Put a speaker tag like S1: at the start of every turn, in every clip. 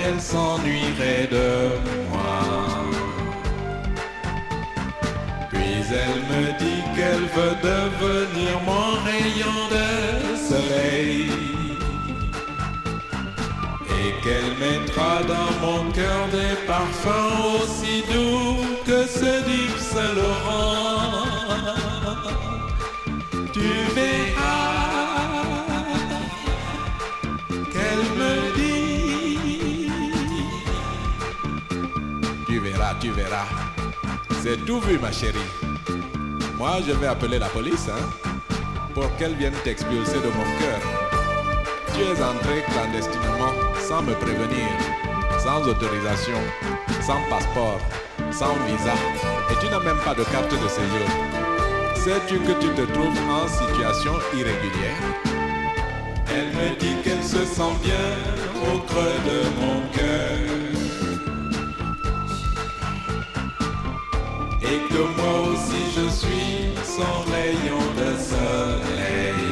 S1: elle s'ennuierait de moi. Puis elle me dit qu'elle veut devenir mon rayon de soleil et qu'elle mettra dans mon cœur des parfums aussi doux que ceux d'Yves Saint-Laurent. Tu verras qu'elle me dit. Tu verras. C'est tout vu, ma chérie. Moi, je vais appeler la police, pour qu'elle vienne t'expulser de mon cœur. Tu es entré clandestinement, sans me prévenir, sans autorisation, sans passeport, sans visa, et tu n'as même pas de carte de séjour. Sais-tu que tu te trouves en situation irrégulière? Elle me dit qu'elle se sent bien au creux de mon cœur et que moi aussi je suis son rayon de soleil.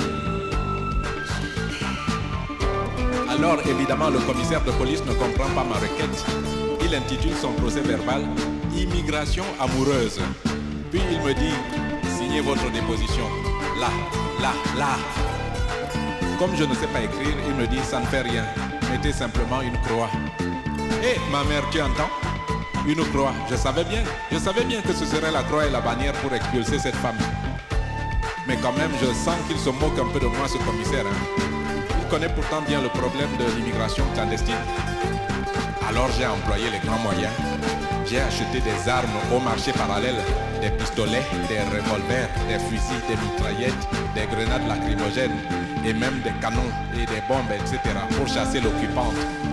S1: Alors évidemment le commissaire de police ne comprend pas ma requête. Il intitule son procès verbal « Immigration amoureuse ». Puis il me dit « Signez votre déposition, là, là, là ». Comme je ne sais pas écrire, il me dit « Ça ne fait rien, mettez simplement une croix ». Hé, ma mère, tu entends? Une croix, je savais bien que ce serait la croix et la bannière pour expulser cette femme. Mais quand même, je sens qu'il se moque un peu de moi, ce commissaire. Il connaît pourtant bien le problème de l'immigration clandestine. Alors j'ai employé les grands moyens. J'ai acheté des armes au marché parallèle, des pistolets, des revolvers, des fusils, des mitraillettes, des grenades lacrymogènes et même des canons et des bombes, etc. pour chasser l'occupante.